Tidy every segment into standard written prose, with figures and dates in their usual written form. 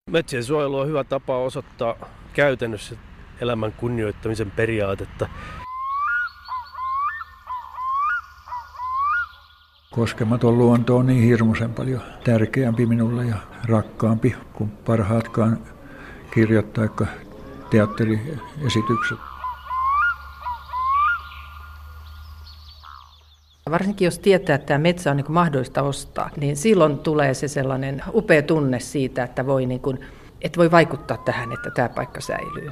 Metsien suojelu on hyvä tapa osoittaa käytännössä elämän kunnioittamisen periaatetta. Koskematon luonto on niin hirmuisen paljon tärkeämpi minulle ja rakkaampi kuin parhaatkaan kirjat tai teatteriesitykset. Varsinkin jos tietää, että tämä metsä on niin kuin mahdollista ostaa, niin silloin tulee se sellainen upea tunne siitä, että voi vaikuttaa tähän, että tämä paikka säilyy.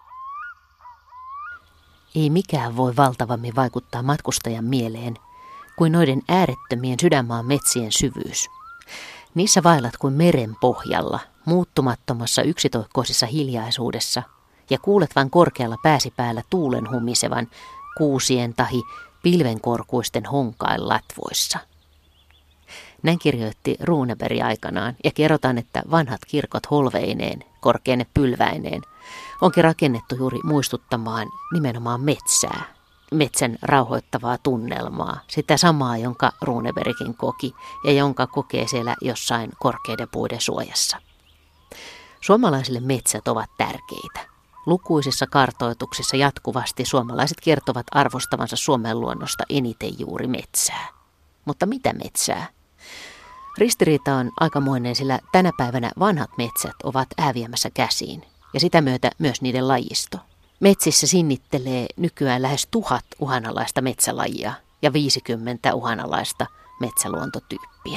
Ei mikään voi valtavammin vaikuttaa matkustajan mieleen kuin noiden äärettömien sydänmaan metsien syvyys. Niissä vaellat kuin meren pohjalla, muuttumattomassa yksitoikkoisessa hiljaisuudessa, ja kuulet vain korkealla pääsipäällä tuulen humisevan kuusien tahi pilvenkorkuisten honkain latvoissa. Näin kirjoitti Runeberg aikanaan, ja kerrotaan, että vanhat kirkot holveineen, korkeine pylväineen, onkin rakennettu juuri muistuttamaan nimenomaan metsää, metsän rauhoittavaa tunnelmaa, sitä samaa, jonka Runebergkin koki ja jonka kokee siellä jossain korkeiden puiden suojassa. Suomalaisille metsät ovat tärkeitä. Lukuisissa kartoituksissa jatkuvasti suomalaiset kertovat arvostavansa Suomen luonnosta eniten juuri metsää. Mutta mitä metsää? Ristiriita on aikamoinen, sillä tänä päivänä vanhat metsät ovat häviämässä käsiin, ja sitä myötä myös niiden lajisto. Metsissä sinnittelee nykyään lähes 1000 uhanalaista metsälajia ja 50 uhanalaista metsäluontotyyppiä.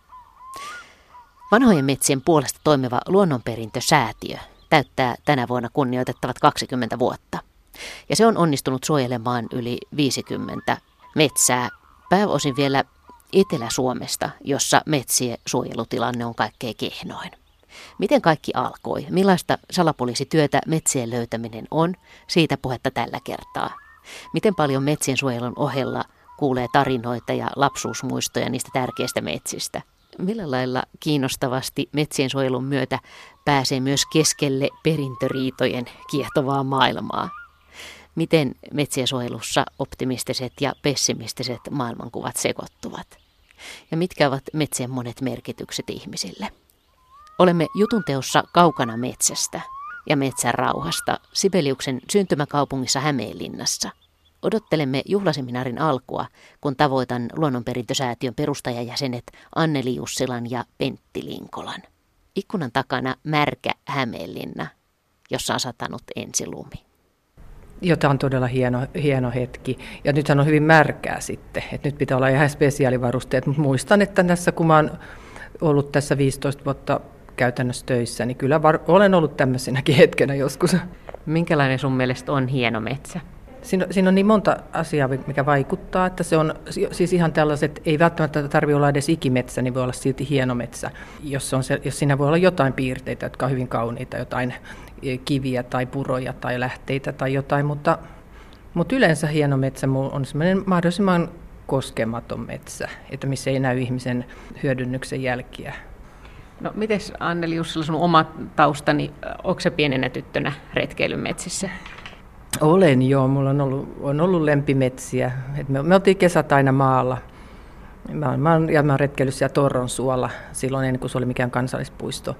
Vanhojen metsien puolesta toimiva luonnonperintösäätiö täyttää tänä vuonna kunnioitettavat 20 vuotta. Ja se on onnistunut suojelemaan yli 50 metsää, pääosin vielä Etelä-Suomesta, jossa metsien suojelutilanne on kaikkein kehnoin. Miten kaikki alkoi? Millaista salapoliisityötä metsien löytäminen on? Siitä puhetta tällä kertaa. Miten paljon metsien suojelun ohella kuulee tarinoita ja lapsuusmuistoja niistä tärkeistä metsistä? Millä lailla kiinnostavasti metsien suojelun myötä pääsee myös keskelle perintöriitojen kiehtovaa maailmaa? Miten metsien suojelussa optimistiset ja pessimistiset maailmankuvat sekoittuvat? Ja mitkä ovat metsien monet merkitykset ihmisille? Olemme jutunteossa Kaukana metsästä ja metsän rauhasta Sibeliuksen syntymäkaupungissa Hämeenlinnassa. Odottelemme juhlaseminaarin alkua, kun tavoitan Luonnonperintösäätiön perustajajäsenet Anneli Jussilan ja Pentti Linkolan. Ikkunan takana märkä Hämeenlinna, jossa on satanut ensilumi. Tämä on todella hieno hetki. Ja nythän on hyvin märkää sitten. Et nyt pitää olla ihan spesiaalivarusteet. Mutta muistan, että tässä kun mä oon ollut tässä 15 vuotta käytännössä töissä, niin kyllä olen ollut tämmöisenäkin hetkenä joskus. Minkälainen sun mielestä on hieno metsä? Siinä on niin monta asiaa, mikä vaikuttaa, että se on siis ihan tällaiset, ei välttämättä tarvitse olla edes ikimetsä, niin voi olla silti hieno metsä, jos siinä voi olla jotain piirteitä, jotka on hyvin kauniita, jotain kiviä tai puroja tai lähteitä tai jotain, mutta yleensä hieno metsä on semmoinen mahdollisimman koskematon metsä, että missä ei näy ihmisen hyödynnyksen jälkiä. No mites Anneli Jussila, sun oma taustani, onko se pienenä tyttönä retkeilyn metsissä? Olen joo, mulla on ollut lempimetsiä. Me oltiin kesät aina maalla. Mä oon retkeillyt siellä Torronsuolla silloin ennen kuin se oli mikään kansallispuisto.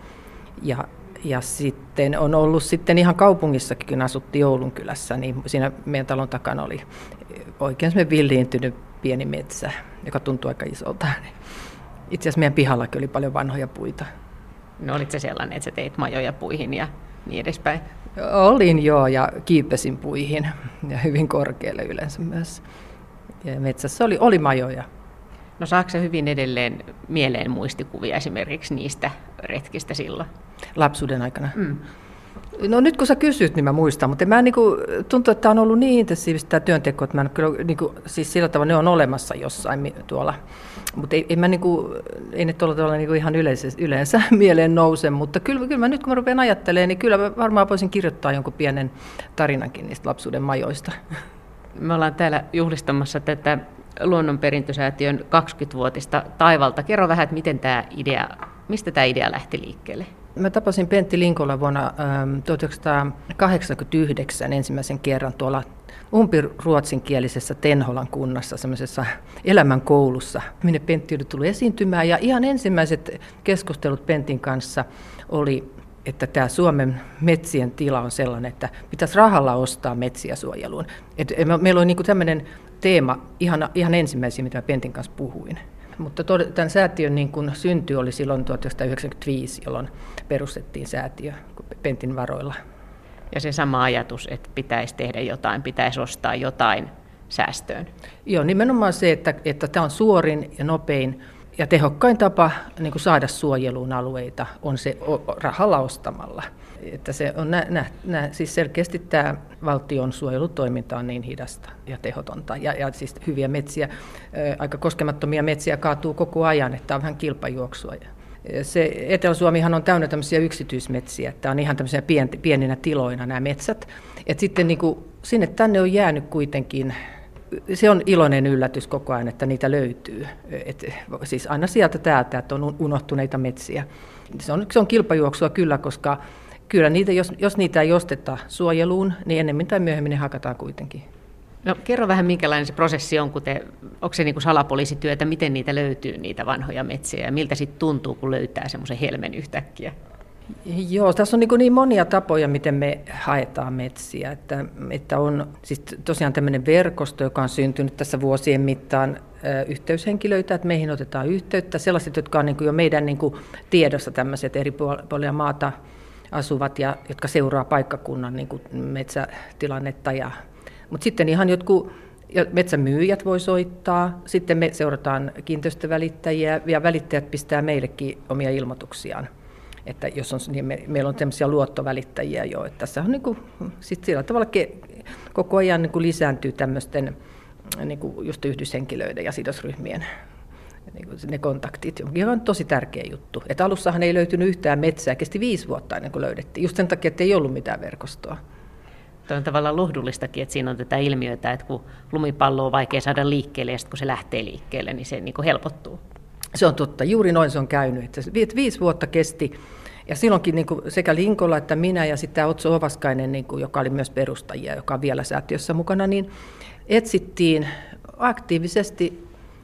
Ja sitten on ollut ihan kaupungissakin, kun asuttiin Oulunkylässä, niin siinä meidän talon takana oli oikein semmoinen villiintynyt pieni metsä, joka tuntui aika isolta. Itse asiassa meidän pihallakin oli paljon vanhoja puita. No olit se sellainen, että sä teit majoja puihin ja niin edespäin? Olin joo, ja kiipesin puihin ja hyvin korkealle yleensä myös. Ja metsässä oli majoja. No saako se hyvin edelleen mieleen muistikuvia esimerkiksi niistä retkistä silloin? Lapsuuden aikana? No nyt kun sä kysyt, niin mä muistan, mutta tuntuu, että tämä on ollut niin intensiivistä tämä työnteko, että mä en kyllä, siis sillä tavalla ne on olemassa jossain tuolla. Mutta ei ne tuolla tavalla ihan yleensä mieleen nouse, mutta kyllä mä nyt kun mä rupean ajattelemaan, niin kyllä mä varmaan voisin kirjoittaa jonkun pienen tarinankin niistä lapsuuden majoista. Me ollaan täällä juhlistamassa tätä Luonnonperintösäätiön 20-vuotista taivalta. Kerro vähän, että mistä tämä idea lähti liikkeelle? Mä tapasin Pentti Linkolan vuonna 1989 ensimmäisen kerran tuolla umpiruotsinkielisessä Tenholan kunnassa, semmoisessa elämänkoulussa, minne Pentti oli tullut esiintymään. Ja ihan ensimmäiset keskustelut Pentin kanssa oli että tämä Suomen metsien tila on sellainen, että pitäisi rahalla ostaa metsiä suojeluun. Meillä on niin kuin tämmöinen teema ihan ensimmäisiä, mitä Pentin kanssa puhuin. Mutta tämän säätiön niin kuin synty oli silloin 1995, jolloin perustettiin säätiö Pentin varoilla. Ja se sama ajatus, että pitäisi tehdä jotain, pitäisi ostaa jotain säästöön. Joo, nimenomaan se, että tämä on suorin ja nopein ja tehokkain tapa niin kuin saada suojeluun alueita on se rahalla ostamalla. Että se on siis selkeästi tämä valtion suojelutoiminta on niin hidasta ja tehotonta. Ja siis hyviä metsiä, aika koskemattomia metsiä kaatuu koko ajan, että on vähän kilpajuoksua. Se Etelä-Suomihan on täynnä tämmöisiä yksityismetsiä, että on ihan tämmöisiä pieninä tiloina nämä metsät. Et sitten niin kuin sinne tänne on jäänyt kuitenkin, se on iloinen yllätys koko ajan, että niitä löytyy. Siis aina sieltä täältä, että on unohtuneita metsiä. Se on kilpajuoksua kyllä, koska kyllä niitä, jos niitä ei osteta suojeluun, niin ennemmin tai myöhemmin ne hakataan kuitenkin. No kerro vähän, minkälainen se prosessi on, onko se niin kuin salapoliisityötä, miten niitä löytyy, niitä vanhoja metsiä, ja miltä sitten tuntuu, kun löytää semmoisen helmen yhtäkkiä? Joo, tässä on niin monia tapoja, miten me haetaan metsiä. Että on siis tosiaan tämmöinen verkosto, joka on syntynyt tässä vuosien mittaan yhteyshenkilöitä, että meihin otetaan yhteyttä. Sellaiset, jotka on niin kuin jo meidän niin kuin tiedossa tämmöiset eri puolilla maata asuvat, ja jotka seuraa paikkakunnan niin kuin metsätilannetta. Mutta sitten ihan jotkut metsämyyjät voi soittaa, sitten me seurataan kiinteistövälittäjiä, ja välittäjät pistää meillekin omia ilmoituksiaan. Että jos on, niin meillä on tämmöisiä luottovälittäjiä jo, että tässä on niin kuin, sit sillä tavalla koko ajan niin kuin lisääntyy tämmöisten niin kuin just yhdyshenkilöiden ja sidosryhmien niin kuin ne kontaktit, joka on tosi tärkeä juttu. Että alussahan ei löytynyt yhtään metsää, kesti 5 vuotta ennen kuin löydettiin, just sen takia, että ei ollut mitään verkostoa. Tuo on tavallaan lohdullistakin, että siinä on tätä ilmiötä, että kun lumipallo on vaikea saada liikkeelle, ja sitten kun se lähtee liikkeelle, niin se niin kuin helpottuu. Se on totta, juuri noin se on käynyt. Että 5 vuotta kesti, ja silloinkin niin kuin sekä Linkola että minä ja sitten Otso Ovaskainen, niin kuin, joka oli myös perustajia, joka on vielä säätiössä mukana, niin etsittiin aktiivisesti,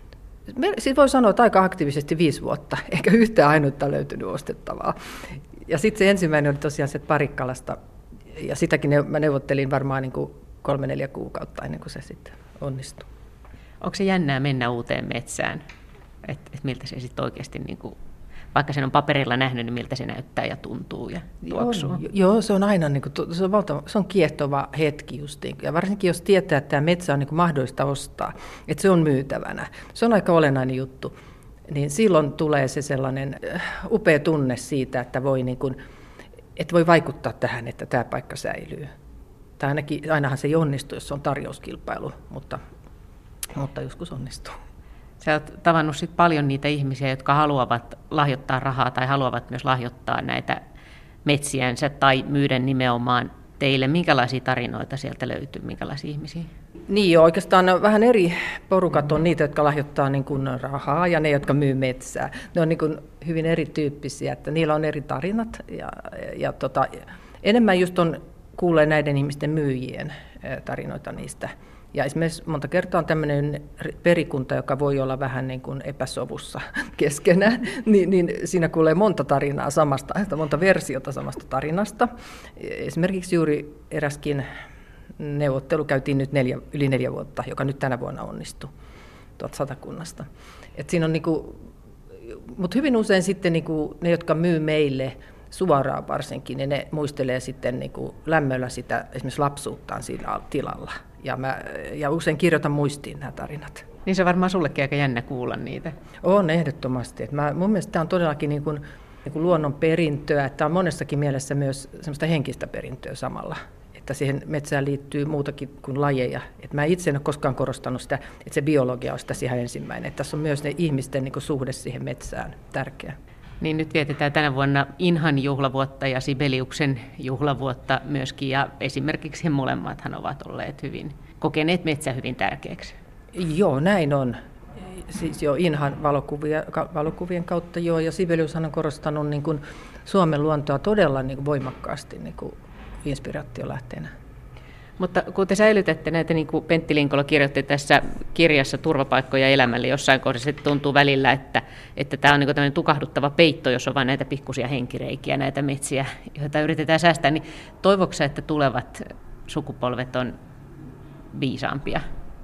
siis voi sanoa, että aika aktiivisesti 5 vuotta, eikä yhtään ainutta löytynyt ostettavaa. Ja sitten se ensimmäinen oli tosiaan se Parikkalasta, ja sitäkin mä neuvottelin varmaan niin kuin 3-4 kuukautta ennen kuin se sitten onnistui. Onko se jännää mennä uuteen metsään? Että miltä se sitten oikeasti, niin kuin, vaikka sen on paperilla nähnyt, niin miltä se näyttää ja tuntuu ja tuoksuu? Joo, se on aina niin kuin, se on kiehtova hetki justiin. Ja varsinkin jos tietää, että tämä metsä on niin kuin mahdollista ostaa, että se on myytävänä. Se on aika olennainen juttu. Niin silloin tulee se sellainen upea tunne siitä, että voi vaikuttaa tähän, että tämä paikka säilyy. Tai ainahan se ei onnistu, jos se on tarjouskilpailu, mutta joskus onnistuu. Sä oot tavannut sit paljon niitä ihmisiä, jotka haluavat lahjoittaa rahaa tai haluavat myös lahjoittaa näitä metsiänsä tai myydä nimenomaan teille. Minkälaisia tarinoita sieltä löytyy, minkälaisia ihmisiä? Niin jo, oikeastaan vähän eri porukat on niitä, jotka lahjoittaa niin kuin rahaa ja ne, jotka myy metsää. Ne on niin kuin hyvin erityyppisiä, että niillä on eri tarinat ja enemmän just kuulee näiden ihmisten myyjien tarinoita niistä. Ja esimerkiksi monta kertaa on tämmöinen perikunta, joka voi olla vähän niin kuin epäsovussa keskenään, niin siinä kuulee monta tarinaa monta versiota samasta tarinasta. Esimerkiksi juuri eräskin neuvottelu käytiin nyt yli 4 vuotta, joka nyt tänä vuonna onnistui tuolta Satakunnasta. Et siinä on mutta hyvin usein sitten ne, jotka myy meille suoraan varsinkin, niin ne muistelee sitten lämmöllä sitä esimerkiksi lapsuuttaan siinä tilalla. Ja usein kirjoitan muistiin nämä tarinat. Niin se on varmaan sullekin aika jännä kuulla niitä. On ehdottomasti. Mun mielestä tämä on todellakin niin kuin luonnon perintöä. Tämä on monessakin mielessä myös semmoista henkistä perintöä samalla. Että siihen metsään liittyy muutakin kuin lajeja. Että mä itse en ole koskaan korostanut sitä, että se biologia on sitä ihan ensimmäinen. Että tässä on myös ne ihmisten niin kuin suhde siihen metsään tärkeä. Niin nyt vietetään tänä vuonna Inhan juhlavuotta ja Sibeliuksen juhlavuotta myöskin. Ja esimerkiksi he molemmathan ovat olleet kokeneet metsä hyvin tärkeäksi. Joo, näin on. Siis jo Inhan valokuvien kautta joo, ja Sibeliushan on korostanut niin kuin Suomen luontoa todella niin kuin voimakkaasti niin kuin inspiraatiolähteenä. Mutta kun te säilytätte näitä, niin kuin Pentti Linkola kirjoitti tässä kirjassa Turvapaikkoja elämälle jossain kohdassa, se tuntuu välillä, että tämä on niin kuin tämmöinen tukahduttava peitto, jos on vain näitä pikkusia henkireikiä, näitä metsiä, joita yritetään säästää, niin toivoksä, että tulevat sukupolvet on viisaampia?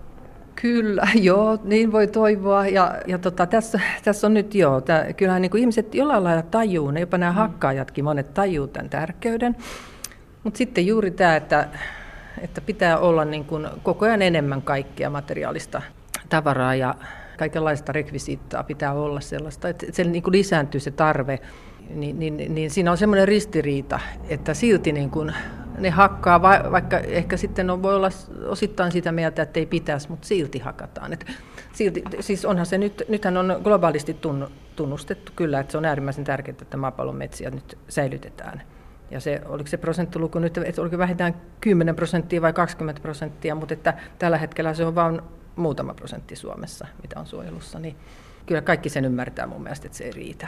Kyllä, joo, niin voi toivoa. Ja tässä on nyt kyllähän niin kuin ihmiset jollain lailla tajuu, ne jopa nämä hakkaajatkin, monet tajuu tämän tärkeyden. Mutta sitten juuri tämä, että pitää olla niin kuin koko ajan enemmän kaikkea materiaalista tavaraa ja kaikenlaista rekvisiittaa pitää olla sellaista, että se niin kuin lisääntyy se tarve, niin siinä on semmoinen ristiriita, että silti niin kuin ne hakkaa, vaikka ehkä sitten voi olla osittain sitä mieltä, että ei pitäisi, mutta silti hakataan. Silti, siis onhan se nythän on globaalisti tunnustettu kyllä, että se on äärimmäisen tärkeää, että maapallon metsiä nyt säilytetään. Ja oliko se prosenttiluku nyt, että oliko vähintään 10% vai 20%, mutta että tällä hetkellä se on vain muutama prosentti Suomessa, mitä on suojelussa. Niin kyllä kaikki sen ymmärtää mun mielestä, että se ei riitä.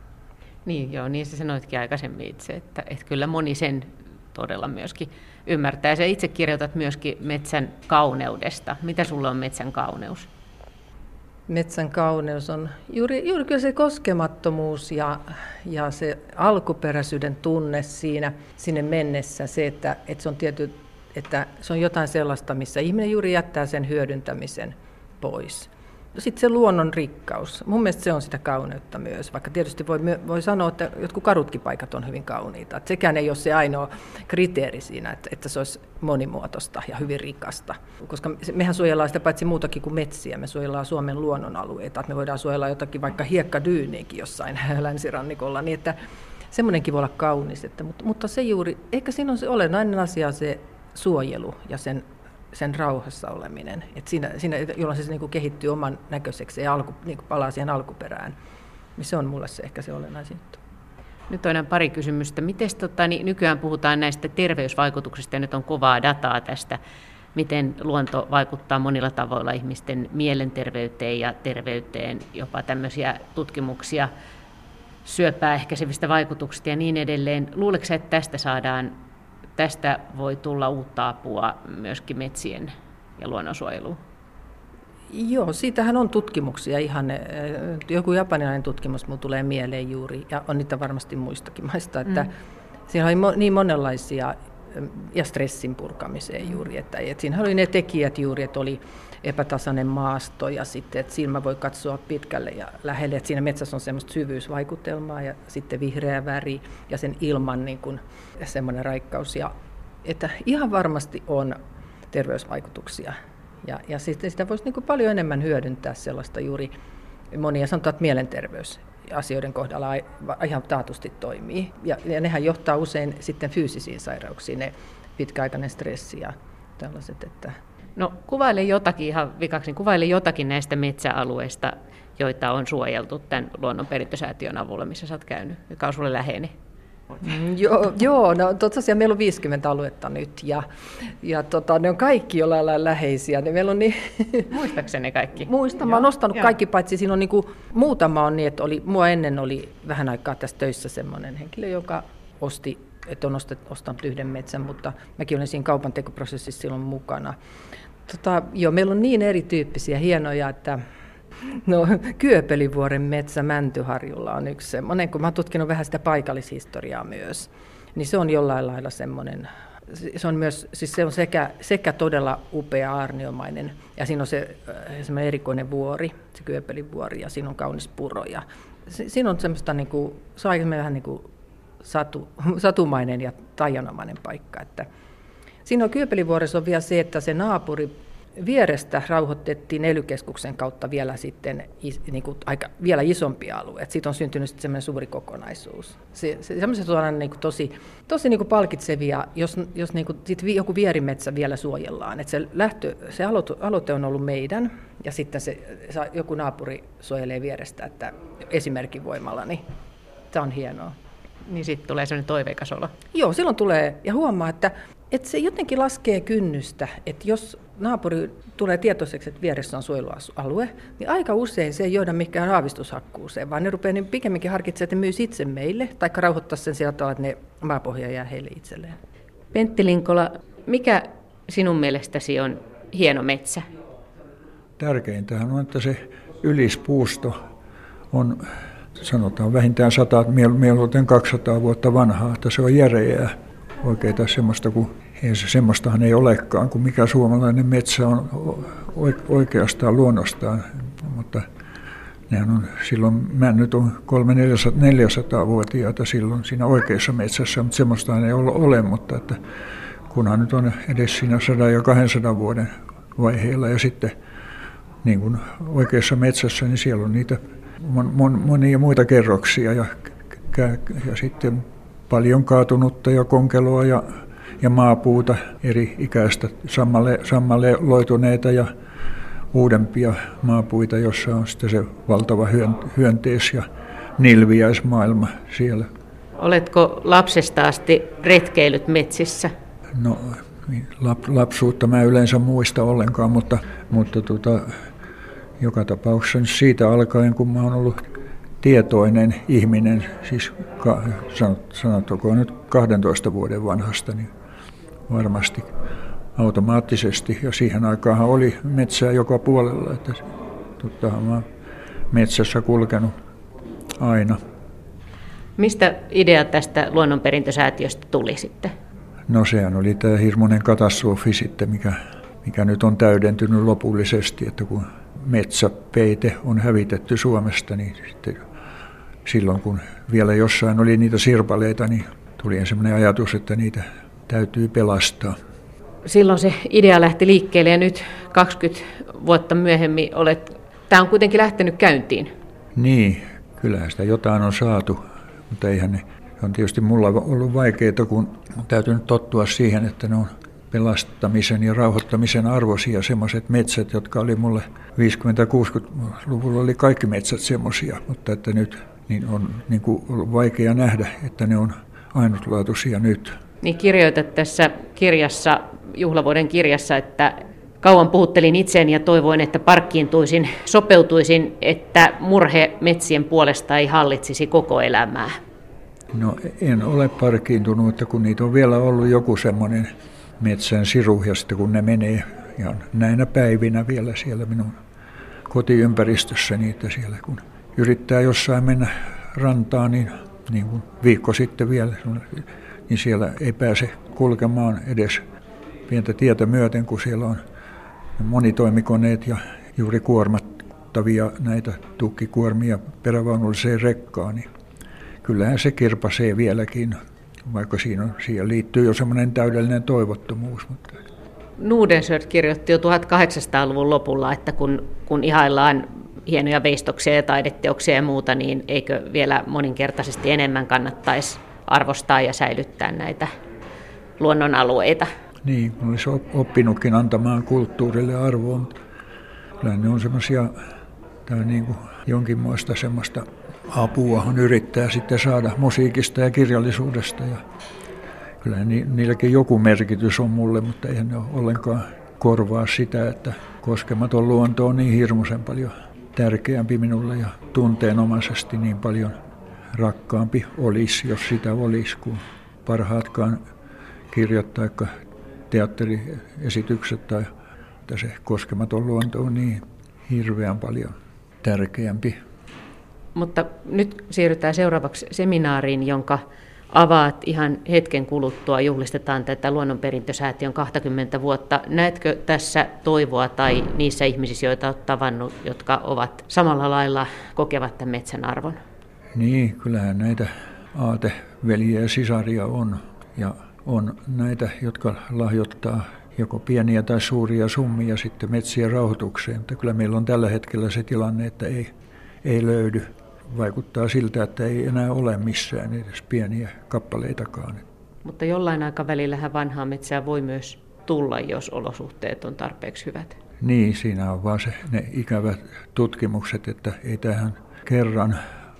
Niin joo, niin sä sanoitkin aikaisemmin itse, että kyllä moni sen todella myöskin ymmärtää. Ja sä itse kirjoitat myöskin metsän kauneudesta. Mitä sulle on metsän kauneus? Metsän kauneus on juuri kyllä se koskemattomuus ja se alkuperäisyyden tunne sinne mennessä. Se, että se on että se on jotain sellaista, missä ihminen juuri jättää sen hyödyntämisen pois. Sitten se luonnon rikkaus. Mun mielestä se on sitä kauneutta myös, vaikka tietysti voi sanoa, että jotkut kadutkin paikat on hyvin kauniita. Että sekään ei ole se ainoa kriteeri siinä, että se olisi monimuotoista ja hyvin rikasta. Koska mehän suojellaan sitä paitsi muutakin kuin metsiä, me suojellaan Suomen luonnonalueita. Että me voidaan suojella jotakin vaikka hiekkadyyniäkin jossain länsirannikolla, niin että semmoinenkin voi olla kaunis. Mutta se juuri, ehkä siinä on se olennainen asia se suojelu ja sen rauhassa oleminen, että siinä jolloin se niin kuin kehittyy oman näköiseksi ja niin kuin palaa siihen alkuperään, niin se on mulle se ehkä se olennaisin. Nyt on pari kysymystä. Miten niin nykyään puhutaan näistä terveysvaikutuksista ja nyt on kovaa dataa tästä, miten luonto vaikuttaa monilla tavoilla ihmisten mielenterveyteen ja terveyteen, jopa tämmöisiä tutkimuksia syöpää ehkäisevistä vaikutuksista ja niin edelleen. Luuletko, että tästä voi tulla uutta apua myöskin metsien ja luonnonsuojeluun? Joo, siitähän on tutkimuksia ihan. Joku japanilainen tutkimus minulle tulee mieleen juuri, ja on niitä varmasti muistakin maista, että siellä oli niin monenlaisia, ja stressin purkamiseen juuri, että siinä oli ne tekijät juuri, että oli epätasainen maasto ja sitten, että silmä voi katsoa pitkälle ja lähelle, että siinä metsässä on semmoista syvyysvaikutelmaa ja sitten vihreä väri ja sen ilman niin kuin semmoinen raikkaus. Ja, että ihan varmasti on terveysvaikutuksia ja sitten sitä voisi niin kuin paljon enemmän hyödyntää sellaista juuri, monia sanotaan, että mielenterveysasioiden kohdalla ihan taatusti toimii. Ja nehän johtaa usein sitten fyysisiin sairauksiin, ne pitkäaikainen stressi ja tällaiset, että no kuvaile jotakin ihan vikaksi, niin kuvaile jotakin näistä metsäalueista, joita on suojeltu tämän Luonnonperintösäätiön avulla, missä sä oot käynyt, joka on sulle läheinen. Joo, no tosiaan meillä on 50 aluetta nyt ja ne on kaikki jollain lailla läheisiä. Ne meillä on niin muistaakseni ne kaikki? Muistan, mä oon nostanut kaikki, paitsi siinä on niin kuin, muutama on niin, että mua ennen oli vähän aikaa tässä töissä semmoinen henkilö, joka että on ostanut yhden metsän, mutta mäkin olin siinä kaupantekoprosessissa silloin mukana. Meillä on niin erityyppisiä hienoja, että Kyöpelivuoren metsä Mäntyharjulla on yksi semmoinen, kun mä oon tutkinut vähän sitä paikallishistoriaa myös, niin se on jollain lailla semmoinen, se on myös, siis se on sekä todella upea aarniomainen, ja siinä on se semmoinen erikoinen vuori, se Kyöpelivuori, ja siinä on kaunis puro, ja siinä on semmoista niin kuin, se on vähän niin kuin satumainen ja taianomainen paikka. Että siinä on Kyöpelivuoressa on vielä se, että se naapuri vierestä rauhoitettiin ELY-keskuksen kautta vielä sitten niin kuin vielä isompi alue. Siitä on syntynyt sitten semmoinen suuri kokonaisuus. Semmoiset on niin kuin tosi niin kuin palkitsevia, jos niin kuin sit joku vierimetsä vielä suojellaan. Että se aloite on ollut meidän ja sitten joku naapuri suojelee vierestä, että esimerkin voimalla, niin tämä on hienoa. Niin sitten tulee sellainen toiveikas olo. Joo, silloin tulee ja huomaa, että se jotenkin laskee kynnystä, että jos naapuri tulee tietoiseksi, että vieressä on suojelualue, niin aika usein se ei johda mikään aavistushakkuuseen, vaan ne rupeaa niin pikemminkin harkitsemaan, että ne myisi itse meille, tai rauhoittaa sen sillä tavalla, että ne maapohja jää heille itselleen. Pentti Linkola, mikä sinun mielestäsi on hieno metsä? Tärkeintähän on, että se ylispuusto on, sanotaan vähintään 100, mieluiten 200 vuotta vanhaa, että se on järeää. Oikeita semmoista, kun semmoistahan ei olekaan, kuin mikä suomalainen metsä on oikeastaan luonnostaan, mutta nehän on silloin, männyt on 300-400-vuotiaita silloin siinä oikeassa metsässä, mutta semmoistahan ei ole, mutta että kunhan nyt on edes siinä 100 ja 200 vuoden vaiheilla ja sitten niin kuin oikeassa metsässä, niin siellä on niitä monia muita kerroksia ja sitten paljon kaatunutta ja konkeloa ja maapuuta eri ikäistä, sammalle loituneita ja uudempia maapuita, jossa on sitten se valtava hyönteis- ja nilviäismaailma siellä. Oletko lapsesta asti retkeillyt metsissä? No, lapsuutta mä yleensä muista ollenkaan, mutta joka tapauksessa siitä alkaen, kun mä oon ollut tietoinen ihminen, siis sanotaanko nyt 12 vuoden vanhasta, niin varmasti automaattisesti. Ja siihen aikaanhan oli metsää joka puolella, että mä oon metsässä kulkenut aina. Mistä idea tästä luonnonperintösäätiöstä tuli sitten? No sehän oli tämä hirmuinen katastrofi sitten, mikä nyt on täydentynyt lopullisesti, että kun metsäpeite on hävitetty Suomesta, niin sitten silloin kun vielä jossain oli niitä sirpaleita, niin tuli semmoinen ajatus, että niitä täytyy pelastaa. Silloin se idea lähti liikkeelle ja nyt 20 vuotta myöhemmin tämä on kuitenkin lähtenyt käyntiin. Niin, kyllähän sitä jotain on saatu, mutta eihän ne on tietysti mulla ollut vaikeaa, kun on täytynyt tottua siihen, että ne on pelastamisen ja rauhoittamisen arvoisia semmoiset metsät, jotka oli mulle 50-60-luvulla oli kaikki metsät semmoisia, mutta että nyt niin on niin kuin ollut vaikea nähdä, että ne on ainutlaatuisia nyt. Niin kirjoitat tässä kirjassa, juhlavuoden kirjassa, että kauan puhuttelin itseäni ja toivoin, että parkkiintuisin, sopeutuisin, että murhe metsien puolesta ei hallitsisi koko elämää. No en ole parkkiintunut, että kun niitä on vielä ollut joku semmoinen metsän siru, ja sitten kun ne menee ja näinä päivinä vielä siellä minun kotiympäristössäni, että siellä kun yrittää jossain mennä rantaan, niin kuin viikko sitten vielä, niin siellä ei pääse kulkemaan edes pientä tietä myöten, kun siellä on monitoimikoneet ja juuri kuormattavia näitä tukkikuormia perävaunulliseen rekkaan, niin kyllähän se kirpaisee vieläkin, vaikka siihen liittyy jo semmoinen täydellinen toivottomuus. Mutta Nordenskiöld kirjoitti jo 1800-luvun lopulla, että kun ihaillaan hienoja veistoksia ja taideteoksia ja muuta, niin eikö vielä moninkertaisesti enemmän kannattaisi arvostaa ja säilyttää näitä luonnonalueita? Niin, olisi oppinutkin antamaan kulttuurille arvoa, mutta kyllä ne on semmoisia, niin kuin jonkinmoista semmoista apuahan yrittää sitten saada musiikista ja kirjallisuudesta. Ja kyllä niilläkin joku merkitys on mulle, mutta eihän ne ole ollenkaan korvaa sitä, että koskematon luonto on niin hirmuisen paljon tärkeämpi minulle ja tunteenomaisesti niin paljon rakkaampi olisi, jos sitä olisi, kuin parhaatkaan kirjat tai teatteriesitykset, tai että se koskematon luonto on niin hirveän paljon tärkeämpi. Mutta nyt siirrytään seuraavaksi seminaariin, jonka avaat ihan hetken kuluttua. Juhlistetaan tätä luonnonperintösäätiön 20 vuotta. Näetkö tässä toivoa tai niissä ihmisissä, joita olet tavannut, jotka ovat samalla lailla kokevat tämän metsän arvon? Niin, kyllähän näitä aateveljiä ja sisaria on. Ja on näitä, jotka lahjoittaa joko pieniä tai suuria summia sitten metsien rauhoitukseen. Mutta kyllä meillä on tällä hetkellä se tilanne, että ei löydy. Vaikuttaa siltä, että ei enää ole missään edes pieniä kappaleitakaan. Mutta jollain aikavälillähän vanhaa metsää voi myös tulla, jos olosuhteet on tarpeeksi hyvät. Niin, siinä on vaan ne ikävät tutkimukset, että ei tähän kerran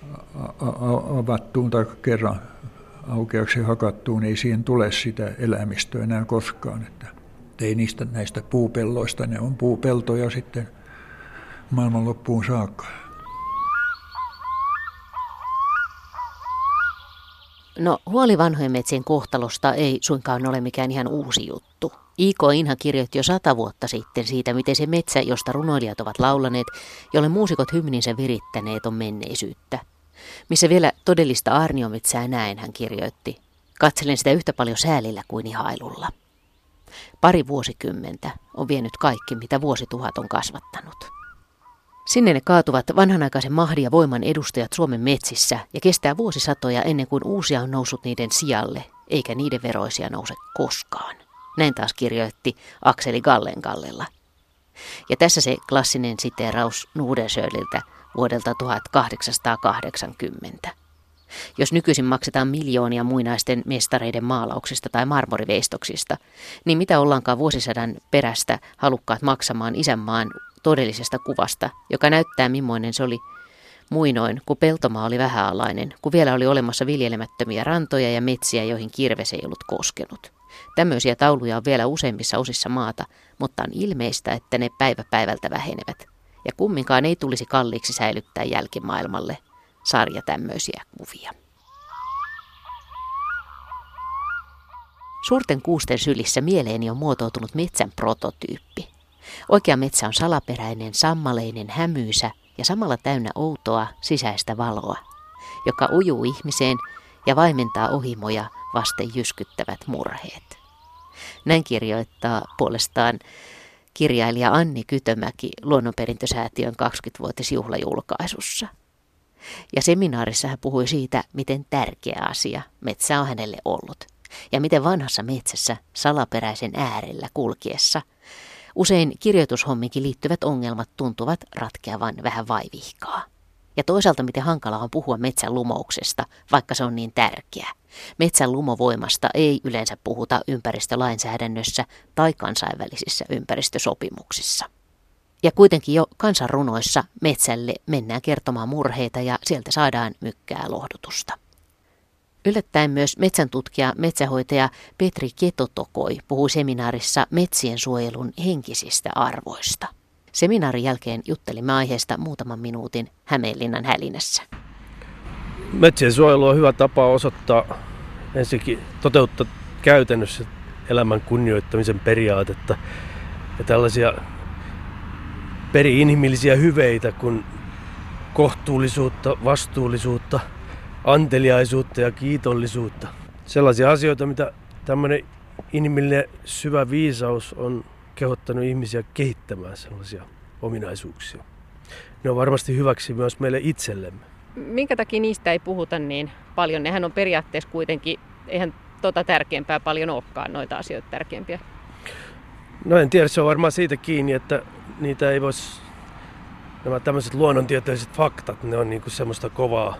avattuun tai kerran aukeaksi hakattuun, ei siihen tule sitä eläimistöä enää koskaan. Että ei näistä puupelloista, ne on puupeltoja sitten maailmanloppuun saakka. No, huoli vanhojen metsien kohtalosta ei suinkaan ole mikään ihan uusi juttu. I.K. Inha kirjoitti jo 100 vuotta sitten siitä, miten se metsä, josta runoilijat ovat laulaneet, jolle muusikot hymninsä virittäneet, on menneisyyttä. Missä vielä todellista aarniometsää näen, hän kirjoitti. Katselen sitä yhtä paljon säälillä kuin ihailulla. 2 vuosikymmentä on vienyt kaikki, mitä vuosituhat on kasvattanut. Sinne ne kaatuvat vanhanaikaisen mahdin ja voiman edustajat Suomen metsissä ja kestää vuosisatoja ennen kuin uusia on noussut niiden sijalle, eikä niiden veroisia nouse koskaan. Näin taas kirjoitti Akseli Gallen-Gallella. Ja tässä se klassinen siteeraus Nordenskiöldiltä vuodelta 1880. Jos nykyisin maksetaan miljoonia muinaisten mestareiden maalauksista tai marmoriveistoksista, niin mitä ollaankaan vuosisadan perästä halukkaat maksamaan isänmaan todellisesta kuvasta, joka näyttää millainen se oli muinoin, kun peltomaa oli vähäalainen, kun vielä oli olemassa viljelemättömiä rantoja ja metsiä, joihin kirves ei ollut koskenut. Tämmöisiä tauluja on vielä useimmissa osissa maata, mutta on ilmeistä, että ne päivä päivältä vähenevät. Ja kumminkaan ei tulisi kalliiksi säilyttää jälkimaailmalle sarja tämmöisiä kuvia. Suurten kuusten sylissä mieleeni on muotoutunut metsän prototyyppi. Oikea metsä on salaperäinen, sammaleinen, hämyisä ja samalla täynnä outoa sisäistä valoa, joka ujuu ihmiseen ja vaimentaa ohimoja vasten jyskyttävät murheet. Näin kirjoittaa puolestaan kirjailija Anni Kytömäki Luonnonperintösäätiön 20-vuotisjuhlajulkaisussa. Ja seminaarissa hän puhui siitä, miten tärkeä asia metsä on hänelle ollut ja miten vanhassa metsässä salaperäisen äärellä kulkiessa usein kirjoitushommikin liittyvät ongelmat tuntuvat ratkeavan vähän vaivihkaa. Ja toisaalta miten hankala on puhua metsän lumouksesta, vaikka se on niin tärkeä. Metsän lumovoimasta ei yleensä puhuta ympäristölainsäädännössä tai kansainvälisissä ympäristösopimuksissa. Ja kuitenkin jo kansanrunoissa metsälle mennään kertomaan murheita ja sieltä saadaan mykkää lohdutusta. Yllättäen myös metsäntutkija, metsähoitaja Petri Ketotokoi puhui seminaarissa metsien suojelun henkisistä arvoista. Seminaarin jälkeen juttelimme aiheesta muutaman minuutin Hämeenlinnan Hälinässä. Metsien suojelu on hyvä tapa osoittaa ensinnäkin toteuttaa käytännössä elämän kunnioittamisen periaatetta ja tällaisia peri-inhimillisiä hyveitä kuin kohtuullisuutta, vastuullisuutta, anteliaisuutta ja kiitollisuutta. Sellaisia asioita, mitä tämmöinen inhimillinen syvä viisaus on kehottanut ihmisiä kehittämään, sellaisia ominaisuuksia. Ne on varmasti hyväksi myös meille itsellemme. Minkä takia niistä ei puhuta niin paljon? Nehän on periaatteessa kuitenkin, eihän tärkeämpää paljon olekaan, noita asioita tärkeämpiä. No en tiedä, se on varmaan siitä kiinni, että niitä ei voisi, nämä tämmöiset luonnontieteelliset faktat, ne on niinku semmoista kovaa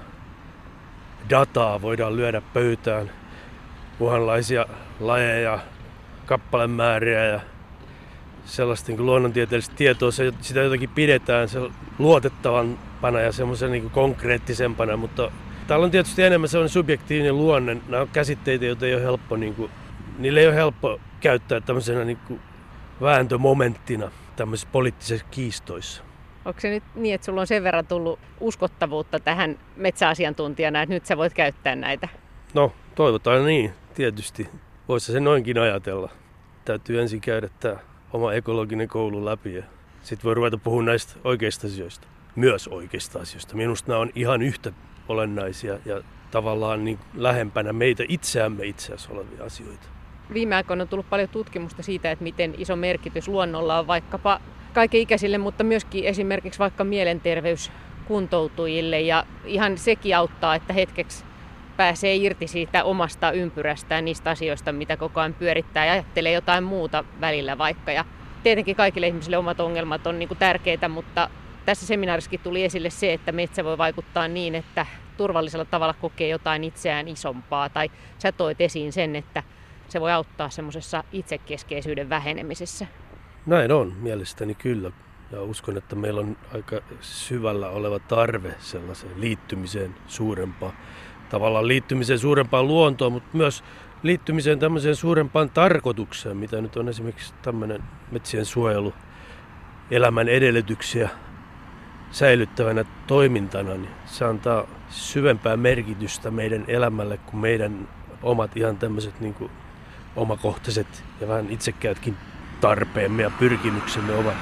dataa, voidaan lyödä pöytään, uhanlaisia lajeja, kappalemääriä ja sellaista niin luonnontieteellistä tietoa, sitä jotenkin pidetään luotettavampana ja semmoisen niin konkreettisempana, mutta täällä on tietysti enemmän sellainen subjektiivinen luonne. Nämä on käsitteitä, joita ei ole helppo, niille ei ole helppo käyttää tämmöisenä vääntömomenttina tämmöisissä poliittisissa kiistoissa. Onko se nyt niin, että sulla on sen verran tullut uskottavuutta tähän metsäasiantuntijana, että nyt sä voit käyttää näitä? No, toivotaan niin, tietysti. Voisi se noinkin ajatella. Täytyy ensin käydä tämä oma ekologinen koulu läpi ja sitten voi ruveta puhumaan näistä oikeista asioista. Myös oikeista asioista. Minusta nämä on ihan yhtä olennaisia ja tavallaan niin lähempänä meitä itseämme itse asiassa olevia asioita. Viime aikoina on tullut paljon tutkimusta siitä, että miten iso merkitys luonnolla on vaikkapa kaikenikäisille, mutta myöskin esimerkiksi vaikka mielenterveyskuntoutujille. Ja ihan sekin auttaa, että hetkeksi pääsee irti siitä omasta ympyrästään, niistä asioista, mitä koko ajan pyörittää ja ajattelee jotain muuta välillä vaikka. Ja tietenkin kaikille ihmisille omat ongelmat on tärkeitä, mutta tässä seminaarissakin tuli esille se, että metsä voi vaikuttaa niin, että turvallisella tavalla kokee jotain itseään isompaa. Tai sä toit esiin sen, että se voi auttaa semmoisessa itsekeskeisyyden vähenemisessä. Näin on mielestäni kyllä. Ja uskon, että meillä on aika syvällä oleva tarve sellaiseen liittymiseen suurempaan. Tavallaan liittymiseen suurempaan luontoon, mutta myös liittymiseen tämmöiseen suurempaan tarkoitukseen, mitä nyt on esimerkiksi tämmöinen metsien suojelu, elämän edellytyksiä säilyttävänä toimintana, niin se antaa syvempää merkitystä meidän elämälle kuin meidän omat ihan tämmöiset niin kuin omakohtaiset ja vähän itsekäätkin tarpeemme ja pyrkimyksemme ovat.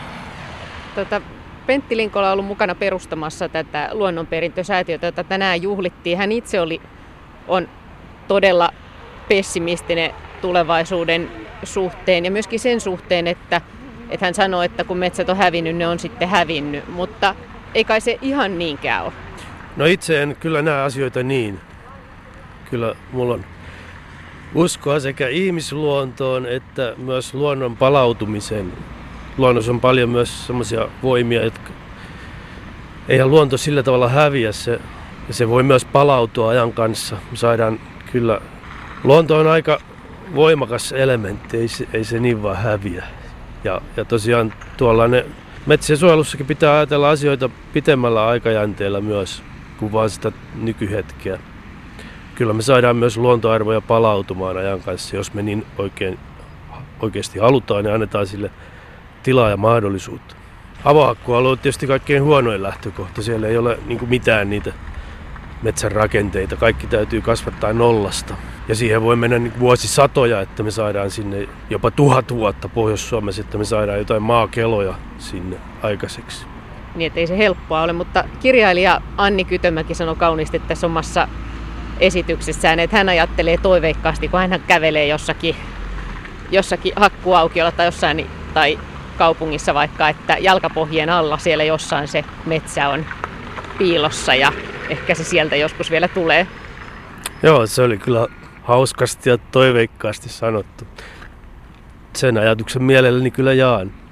Pentti Linkola on ollut mukana perustamassa tätä luonnonperintösäätiötä, jota tänään juhlittiin. Hän itse on todella pessimistinen tulevaisuuden suhteen ja myöskin sen suhteen, että hän sanoo, että kun metsät on hävinnyt, ne on sitten hävinnyt, mutta ei kai se ihan niinkään ole. No itse en kyllä näe asioita niin. Kyllä mulla on uskoa sekä ihmisluontoon että myös luonnon palautumiseen. Luonnossa on paljon myös semmoisia voimia, jotka eihän luonto sillä tavalla häviä. Se voi myös palautua ajan kanssa. Me saadaan kyllä, luonto on aika voimakas elementti, ei se niin vaan häviä. Ja tosiaan tuollainen metsien suojelussakin pitää ajatella asioita pitemmällä aikajänteellä myös kuin vaan sitä nykyhetkeä. Kyllä me saadaan myös luontoarvoja palautumaan ajan kanssa, jos me niin oikeasti halutaan ja annetaan sille tilaa ja mahdollisuutta. Avohakkuualue on tietysti kaikkein huonoin lähtökohta. Siellä ei ole mitään niitä metsän rakenteita. Kaikki täytyy kasvattaa nollasta. Ja siihen voi mennä vuosisatoja, että me saadaan sinne jopa 1000 vuotta Pohjois-Suomessa, että me saadaan jotain maakeloja sinne aikaiseksi. Niin, ettei se helppoa ole, mutta kirjailija Anni Kytömäki sanoi kauniisti tässä omassa esityksessään, että hän ajattelee toiveikkaasti, kun hän kävelee jossakin hakkuaukiolla tai jossain tai kaupungissa vaikka, että jalkapohjien alla siellä jossain se metsä on piilossa ja ehkä se sieltä joskus vielä tulee. Joo, se oli kyllä hauskasti ja toiveikkaasti sanottu. Sen ajatuksen mielelläni kyllä jaan.